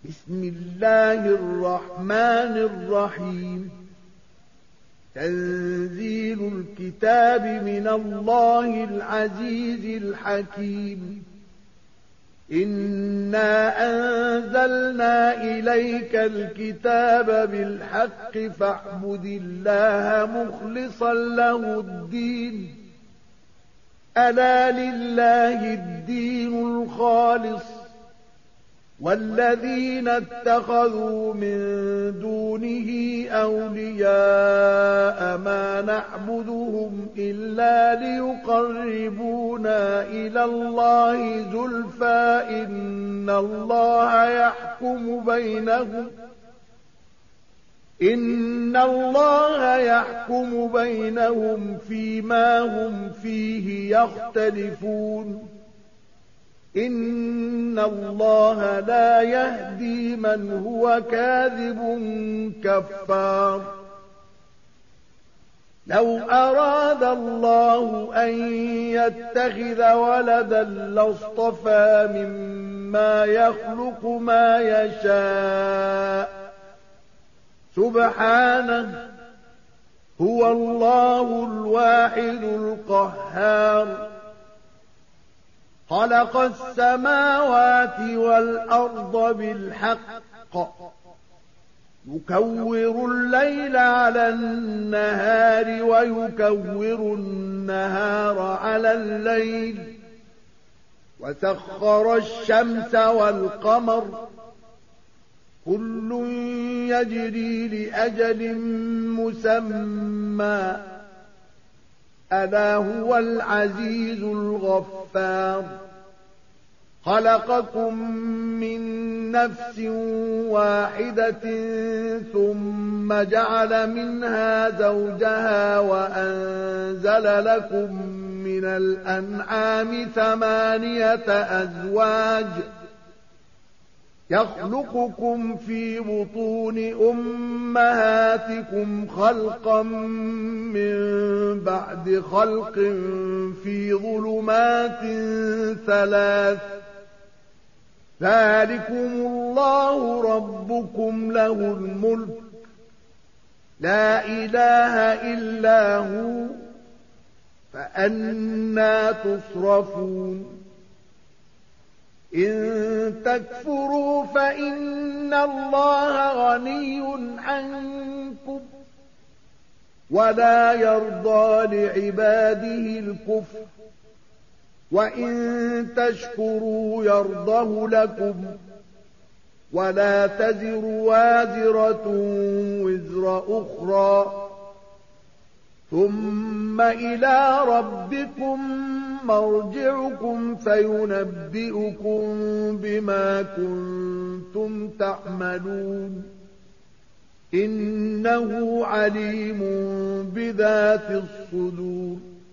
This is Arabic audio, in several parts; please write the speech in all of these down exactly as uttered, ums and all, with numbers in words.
بسم الله الرحمن الرحيم تنزيل الكتاب من الله العزيز الحكيم إنا أنزلنا إليك الكتاب بالحق فاعبد الله مخلصا له الدين ألا لله الدين الخالص والذين اتخذوا من دونه أولياء ما نعبدهم إلا ليقربونا إلى الله زلفى إن الله يحكم بينهم إن الله يحكم بينهم فيما هم فيه يختلفون إن الله لا يهدي من هو كاذب كفار لو أراد الله أن يتخذ ولدا لاصطفى مما يخلق ما يشاء سبحانه هو الله الواحد القهار خلق السماوات والأرض بالحق يكور الليل على النهار ويكور النهار على الليل وسخر الشمس والقمر كل يجري لأجل مسمى ألا هو العزيز الغفار خلقكم من نفس واحدة ثم جعل منها زوجها وأنزل لكم من الأنعام ثمانية أزواج يخلقكم في بطون أمهاتكم خلقا من بعد خلق في ظلمات ثلاث ذلكم الله ربكم له الملك لا إله إلا هو فأنى تصرفون إن تكفروا فإن الله غني عنكم ولا يرضى لعباده الكفر وإن تشكروا يرضه لكم ولا تزر وازرة وزر أخرى ثم إلى ربكم مرجعكم فينبئكم بما كنتم تعملون إنه عليم بذات الصدور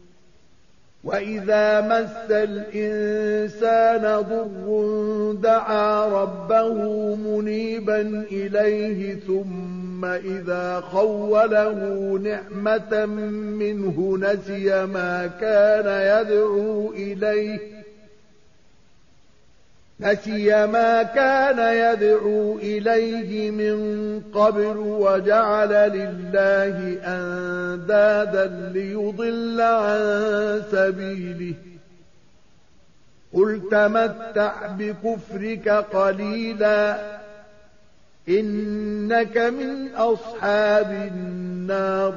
وإذا مس الإنسان ضر دعا ربه منيبا إليه ثم إذا خوله نعمة منه نسي ما كان يدعو إليه نسي ما كان يدعو إليه من قبل وجعل لله أندادا ليضل عن سبيله قل تمتع بكفرك قليلا إنك من أصحاب النار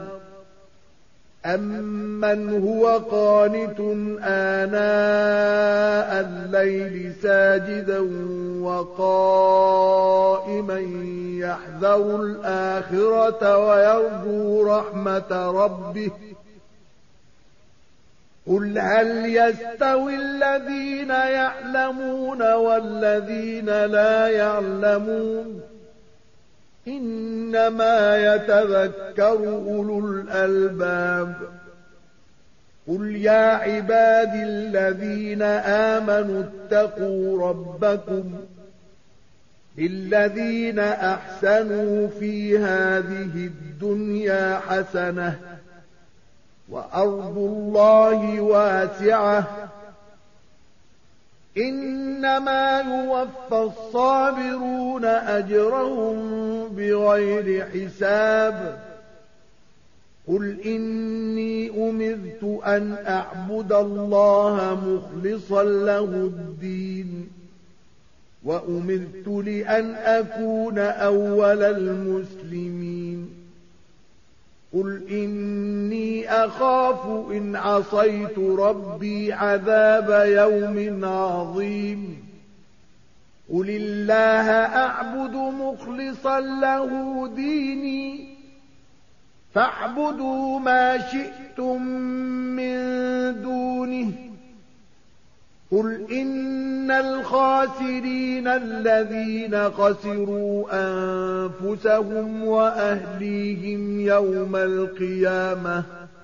أمن هو قانت آناء الليل ساجدا وقائما يحذر الآخرة ويرجو رحمة ربه قل هل يستوي الذين يعلمون والذين لا يعلمون إنما يتذكر أولو الألباب قل يا عباد الذين آمنوا اتقوا ربكم للذين أحسنوا في هذه الدنيا حسنة وأرض الله واسعة إنما يوفى الصابرون أجرهم بغير حساب قل إني أمرت أن أعبد الله مخلصا له الدين وأمرت لأن أكون أول المسلمين قل إني أخاف إن عصيت ربي عذاب يوم عظيم قل الله أعبد مخلصا له ديني فاعبدوا ما شئتم من دونه قل إن الخاسرين الذين خسروا أنفسهم وأهليهم يوم القيامة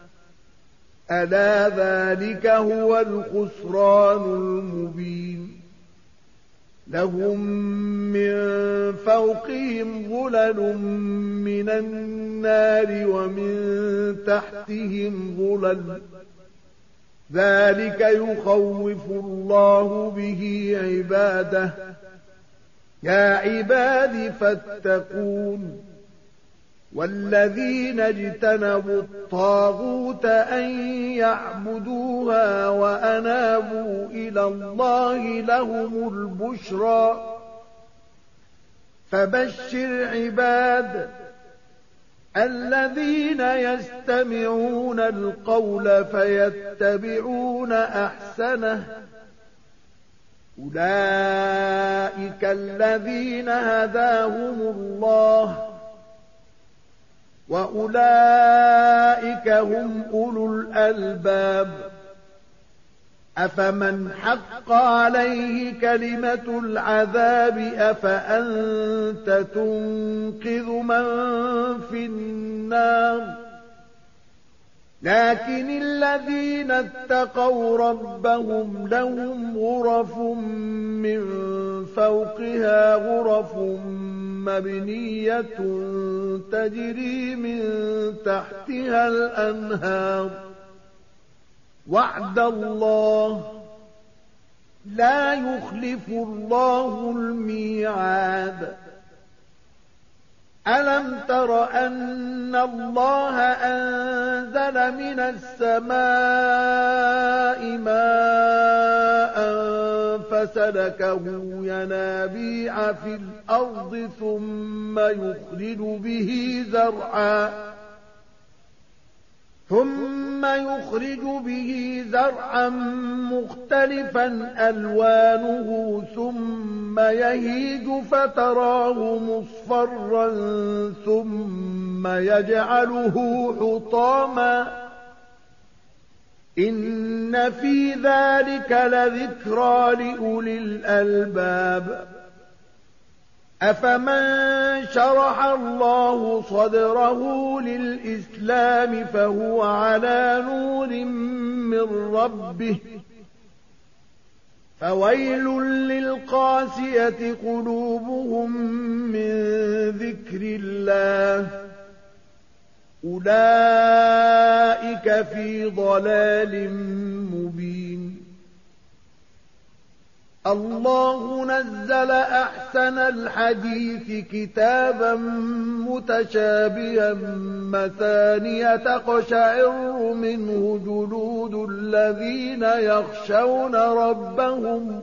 ألا ذلك هو الخسران المبين لهم من فوقهم ظلل من النار ومن تحتهم ظلل ذلك يخوف الله به عباده يا عباد فاتقون والذين اجتنبوا الطاغوت أن يعبدوها وأنابوا إلى الله لهم البشرى فبشر عباد الذين يستمعون القول فيتبعون أحسنه أولئك الذين هداهم الله وأولئك هم أولو الألباب أفمن حق عليه كلمة العذاب أفأنت تنقذ من في النار لكن الذين اتقوا ربهم لهم غرف من فوقها غرف مبنية تجري من تحتها الأنهار وعد الله لا يخلف الله الميعاد ألم تر أن الله أنزل من السماء ماء فسلكه ينابيع في الأرض ثم يخرج به زرعا ثم يخرج به زرعا مختلفا ألوانه ثم يهيج فتراه مصفرا ثم يجعله حطاما إن في ذلك لذكرى لأولي الألباب أفمن شرح الله صدره للإسلام فهو على نور من ربه فويل للقاسية قلوبهم من ذكر الله أولئك في ضلال مبين الله نزل أحسن الحديث كتابا متشابها مثانية تقشعر منه جلود الذين يخشون ربهم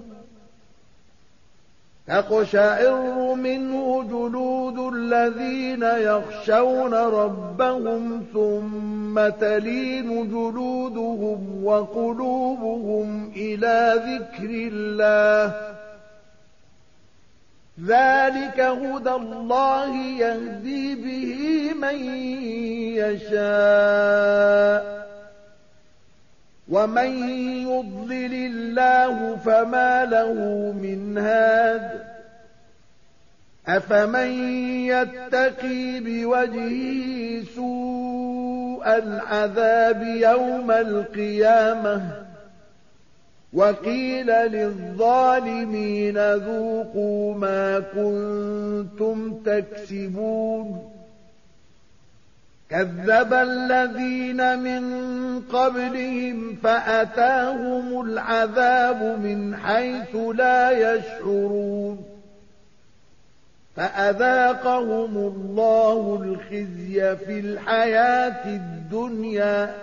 تقشعر منه جلود الذين يخشون ربهم ثم تلين جلودهم وقلوبهم إلى ذكر الله ذلك هدى الله يهدي به من يشاء ومن يضلل الله فما له من هاد أفمن يتقي بوجهه سوء العذاب يوم القيامة وقيل للظالمين ذوقوا ما كنتم تكسبون كذب الذين من قبلهم فأتاهم العذاب من حيث لا يشعرون فأذاقهم الله الخزي في الحياة الدنيا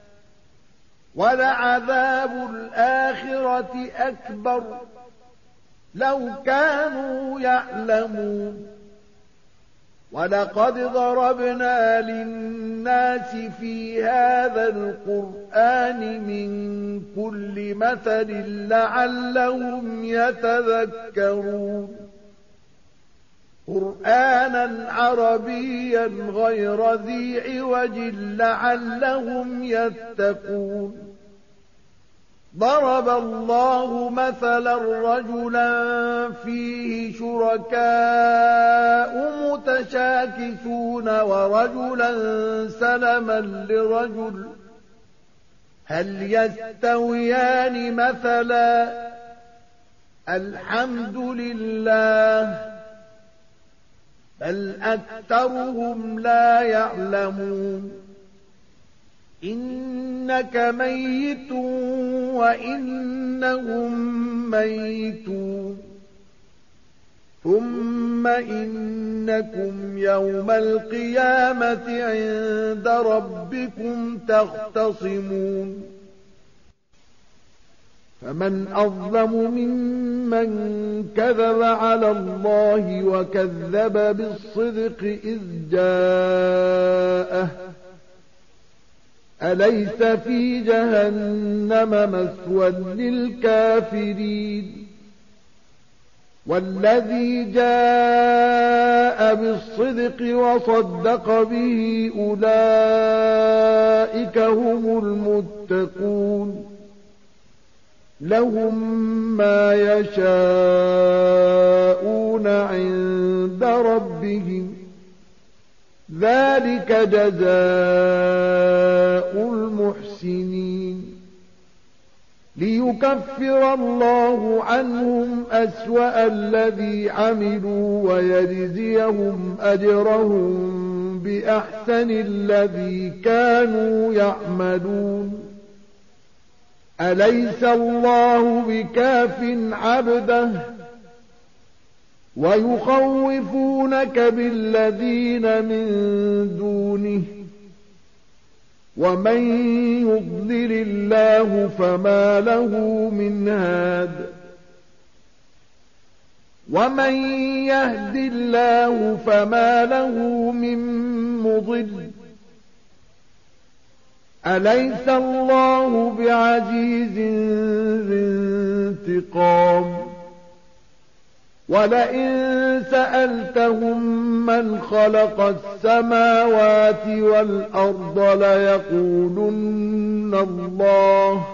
ولعذاب الآخرة أكبر لو كانوا يعلمون ولقد ضربنا للناس في هذا القرآن من كل مثل لعلهم يتذكرون قرآنا عربيا غير ذي عوج لعلهم يتقون ضرب الله مثلا رجلا فيه شركاء متشاكسون ورجلا سلما لرجل هل يستويان مثلا الحمد لله بل أكثرهم لا يعلمون إنك ميت وإنهم ميتون ثم إنكم يوم القيامة عند ربكم تختصمون فمن أظلم ممن كذب على الله وكذب بالصدق إذ جاءه أليس في جهنم مثوى للكافرين والذي جاء بالصدق وصدق به أولئك هم المتقون لهم ما يشاءون عند ربهم ذلك جزاء المحسنين ليكفر الله عنهم أسوأ الذي عملوا ويجزيهم أجرهم بأحسن الذي كانوا يعملون أليس الله بكاف عبده ويخوفونك بالذين من دونه ومن يضلل الله فما له من هاد ومن يهد الله فما له من مضل أليس الله بعزيز ذي انتقام ولئن سألتهم من خلق السماوات والأرض ليقولن الله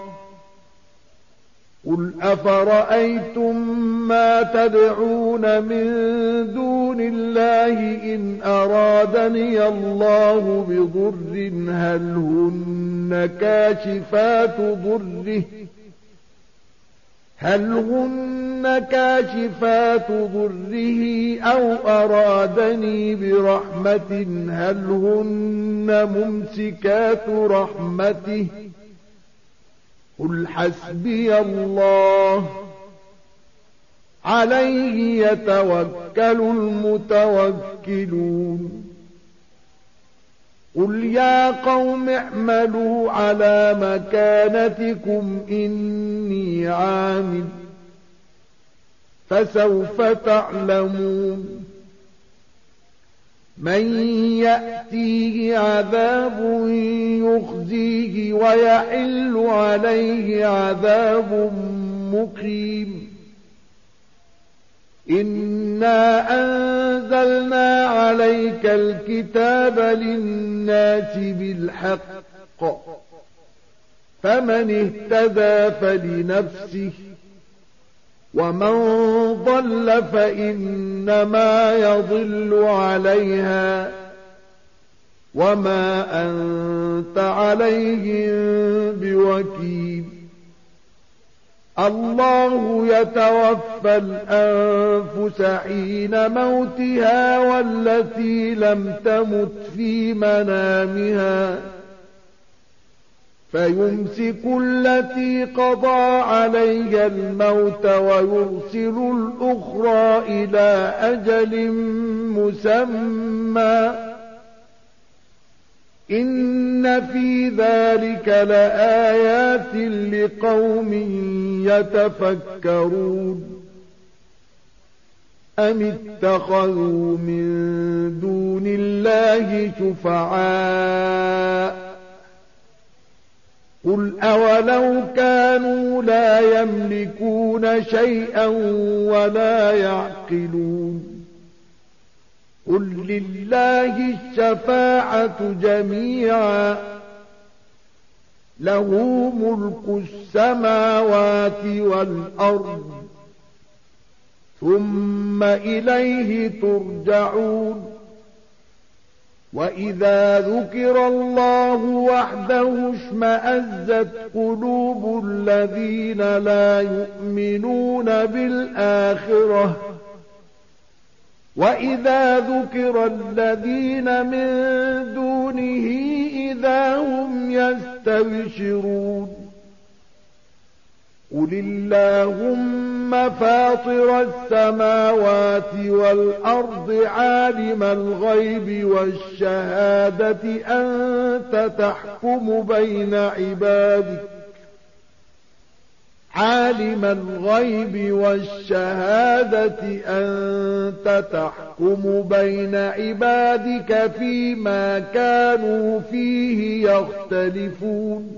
قل أفرأيتم ما تدعون من دون الله إن أرادني الله بضر هل هن كاشفات ضره هل هن كاشفات ضره أو أرادني برحمة هل هن ممسكات رحمته قل حسبي الله عليه يتوكل المتوكلون قل يا قوم اعملوا على مكانتكم إني عامل فسوف تعلمون من يأتيه عذاب يخزيه ويحل عليه عذاب مقيم إنا أنزلنا عليك الكتاب للناس بالحق فمن اهتدى فلنفسه ومن ضل فإنما يضل عليها وما أنت عليهم بوكيل الله يتوفى الأنفس حين موتها والتي لم تمت في منامها فيمسك التي قضى عليها الموت ويرسل الأخرى إلى أجل مسمى إن في ذلك لآيات لقوم يتفكرون أم اتخذوا من دون الله شفعاء قل أولو كانوا لا يملكون شيئا ولا يعقلون قل لله الشفاعة جميعا له ملك السماوات والأرض ثم إليه ترجعون وإذا ذكر الله وحده اشمأزت قلوب الذين لا يؤمنون بالآخرة وإذا ذكر الذين من دونه إذا هم يستبشرون قل اللهم فاطر السماوات والأرض عالم الغيب والشهادة أنت تحكم بين عبادك عالم الغيب والشهادة أنت تحكم بين عبادك فيما كانوا فيه يختلفون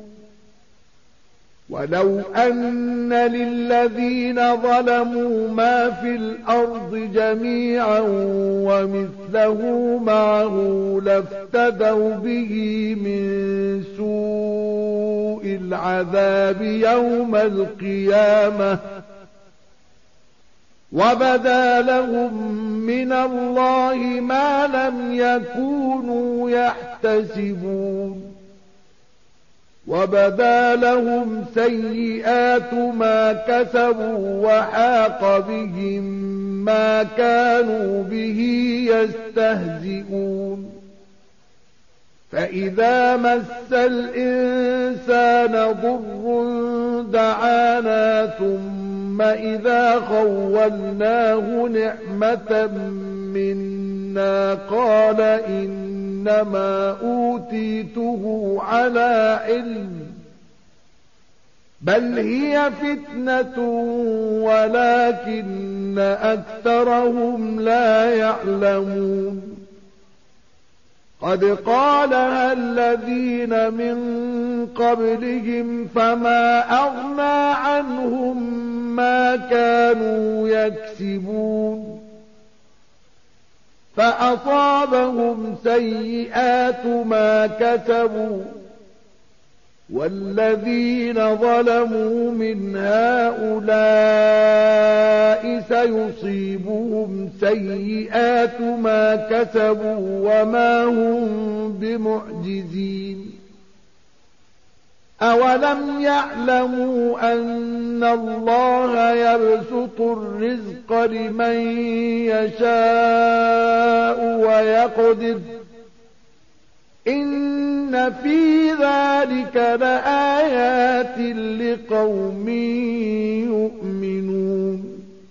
ولو أن للذين ظلموا ما في الأرض جميعا ومثله معه لافتدوا به من سوء العذاب يوم القيامة وبدا لهم من الله ما لم يكونوا يحتسبون وبدا لهم سيئات ما كسبوا وحاق بهم ما كانوا به يستهزئون فإذا مس الإنسان ضر دعانا ثم إذا خولناه نعمة منا قال إنما أوتيته على علم بل هي فتنة ولكن أكثرهم لا يعلمون قد قالها الذين من قبلهم فما أغنى عنهم ما كانوا يكسبون فأصابهم سيئات ما كسبوا والذين ظلموا من هؤلاء سيصيبهم سيئات ما كسبوا وما هم بمعجزين أولم يعلموا أن الله يبسط الرزق لمن يشاء ويقدر إن في ذلك لآيات لقوم يؤمنون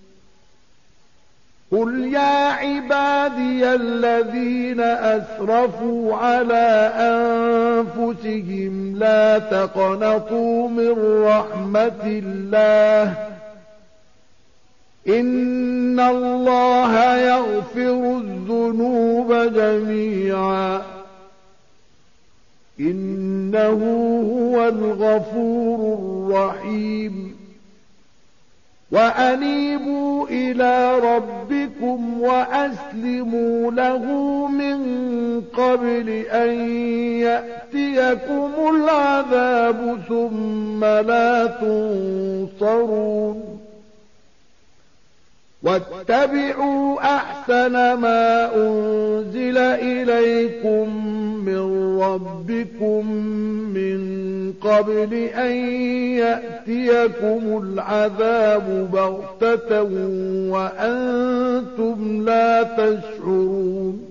قل يا عبادي الذين أسرفوا على أنفسهم لا تقنطوا من رحمة الله إن الله يغفر الذنوب جميعا إنه هو الغفور الرحيم وأنيبوا إلى ربكم وأسلموا له من قبل أن يأتيكم العذاب ثم لا تنصرون واتبعوا أحسن ما أنزل إليكم من ربكم من قبل أن يأتيكم العذاب بغتة وأنتم لا تشعرون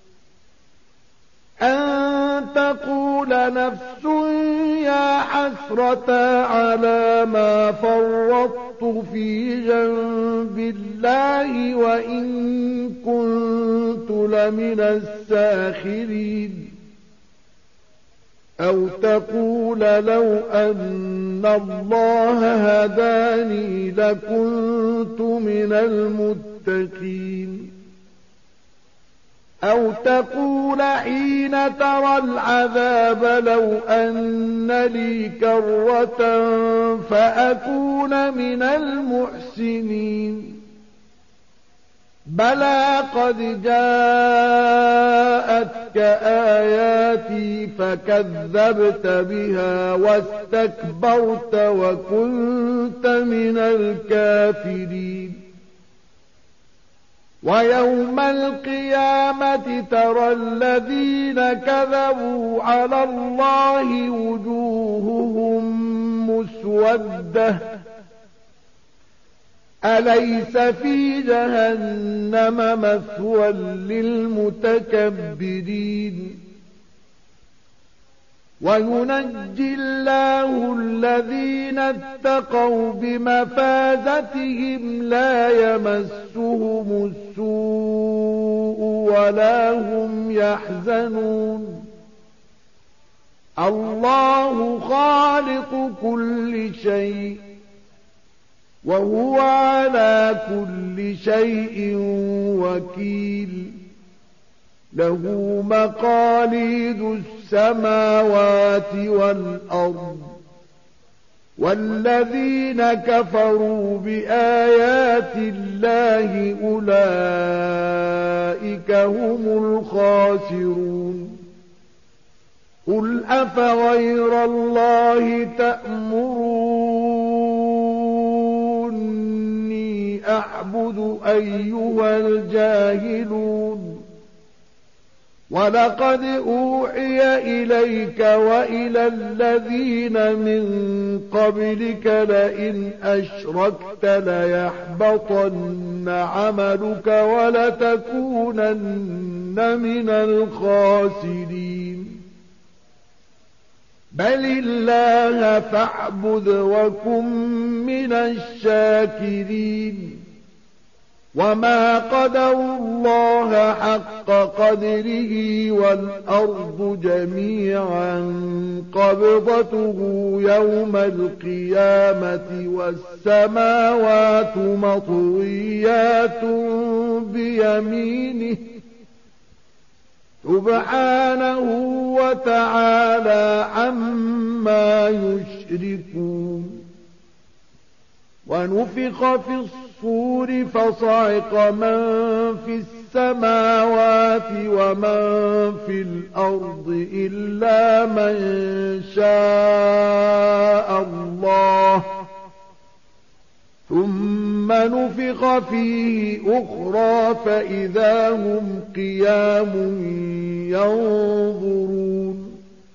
أن تقول نفس يا حسرة على ما فرطت في جنب الله وإن كنت لمن الساخرين أو تقول لو أن الله هداني لكنت من المتقين أو تقول حين ترى العذاب لو أن لي كرة فأكون من المحسنين بلى قد جاءتك آياتي فكذبت بها واستكبرت وكنت من الكافرين ويوم القيامة ترى الذين كذبوا على الله وجوههم مسودة أليس في جهنم مثوى للمتكبرين وينجي الله الذين اتقوا بمفازتهم لا يمسهم السوء ولا هم يحزنون الله خالق كل شيء وهو على كل شيء وكيل له مقاليد السماوات والأرض والذين كفروا بآيات الله أولئك هم الخاسرون قل أفغير الله تأمروني أعبد أيها الجاهلون ولقد أوحي إليك وإلى الذين من قبلك لئن أشركت ليحبطن عملك ولتكونن من الخاسرين بل الله فاعبد وكن من الشاكرين وما قدروا الله حق قدره والأرض جميعا قبضته يوم القيامة والسماوات مطويات بيمينه سبحانه وتعالى عما يشركون ونفخ في الصور فصعق من في السماوات ومن في الأرض إلا من شاء الله ثم نفخ فيه أخرى فإذا هم قيام ينظرون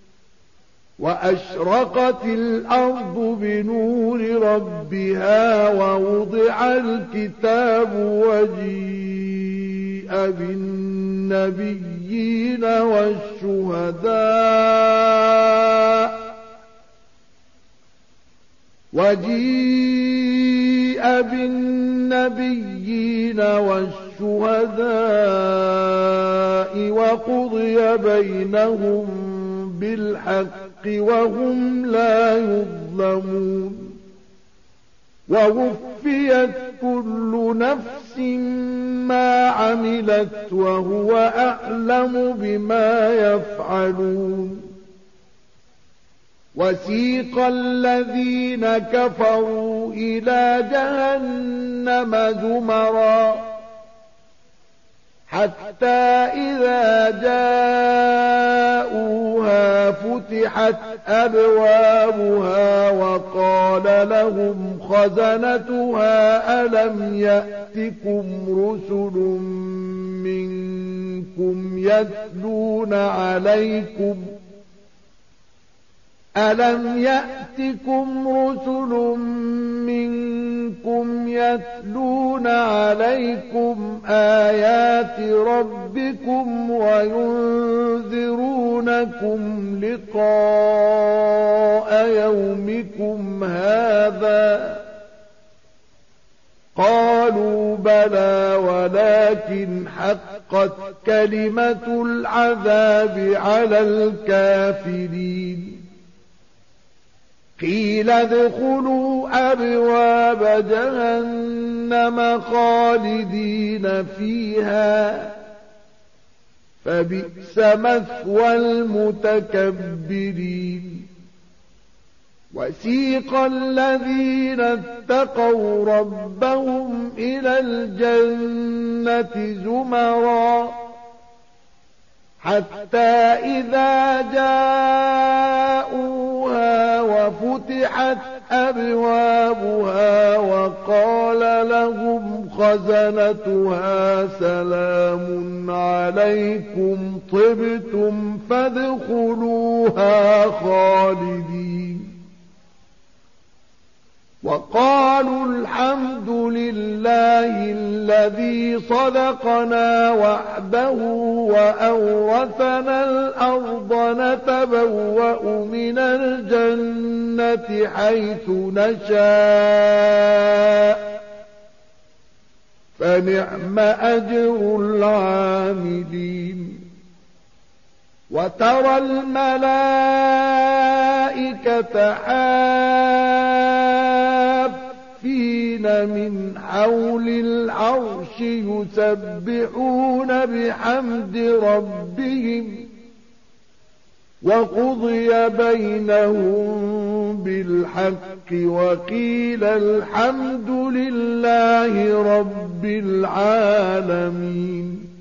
وأشرقت الأرض بنور ربها ووضع الكتاب وجيء بالنبيين والشهداء وجيء بالنبيين والشهداء وقضي بينهم بالحق وهم لا يظلمون ووفيت كل نفس ما عملت وهو أعلم بما يفعلون وسيق الذين كفروا إلى جهنم زمرا حتى إذا جاءوها فتحت أبوابها وقال لهم خزنتها ألم يأتكم يأتكم رسل منكم يتلون عليكم ألم يأتكم رسل منكم يتلون عليكم آيات ربكم وينذرونكم لقاء يومكم هذا قالوا بلى ولكن حقت كلمة العذاب على الكافرين قيل ادخلوا أبواب جهنم خالدين فيها فبئس مثوى المتكبرين وسيق الذين اتقوا ربهم إلى الجنة زمرا حتى إذا جاءوها وفتحت أبوابها وقال لهم خزنتها سلام عليكم طبتم فادخلوها خالدين وقالوا الحمد لله الذي صدقنا وعده وأورثنا الأرض نتبوأ من الجنة حيث نشاء فنعم أجر العاملين وترى الملائكة حافين من حول العرش يسبحون بحمد ربهم وقضي بينهم بالحق وقيل الحمد لله رب العالمين